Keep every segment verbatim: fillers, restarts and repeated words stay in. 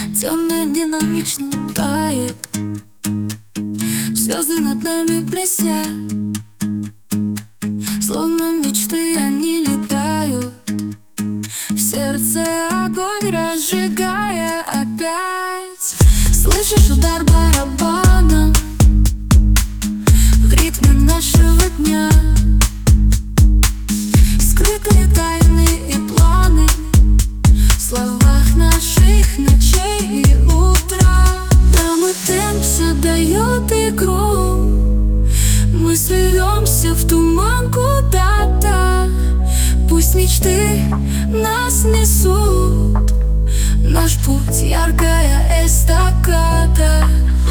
Темный динамично тает, звезды над нами блестят, словно мечты они летают, в сердце огонь разжигая опять. Слышишь удар барабана в ритме нашего дня, скрытые тайны и планы в словах наших ночей и утра. Нам и темп задает игру, мы сольемся в туман куда-то. Пусть мечты нас несут, наш путь яркая эстакада.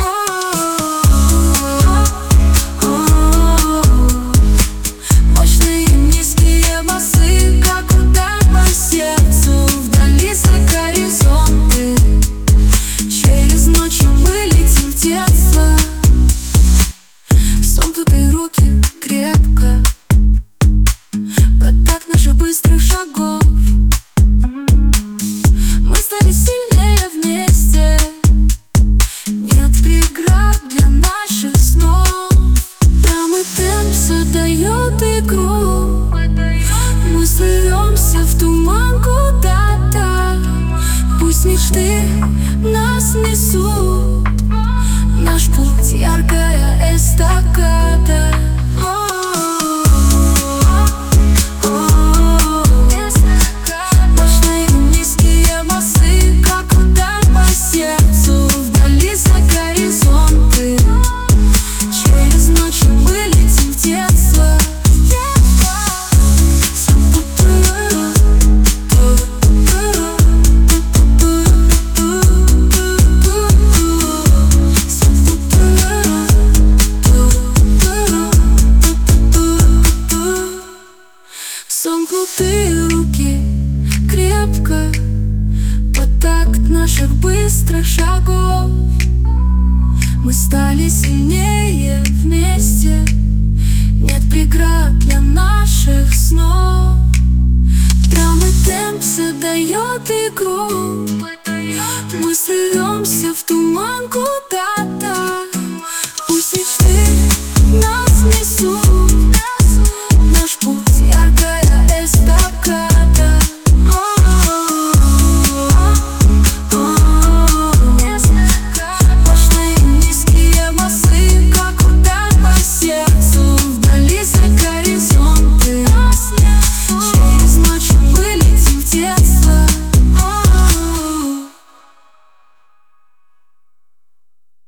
Мощные низкие басы, как удар по сердцу, вдали за горизонты. Через ночи мы летим в детство, сомкнутые руки крепко под такт наших быстрых шагов. Мы стали сильнее вместе, нет преград для наших снов. Там и темп задает игру, мы сольемся в туман куда-то. Пусть мечты нас несут, наш путь яркая эстакада. Мощные низкие басы, как удар по сердцу, вдали за горизонты. Через ночи мы летим в детство. Сомкнутые руки крепко под такт наших быстрых шагов. Мы стали сильнее вместе, нет преград для наших снов. Прям и темп задает игру.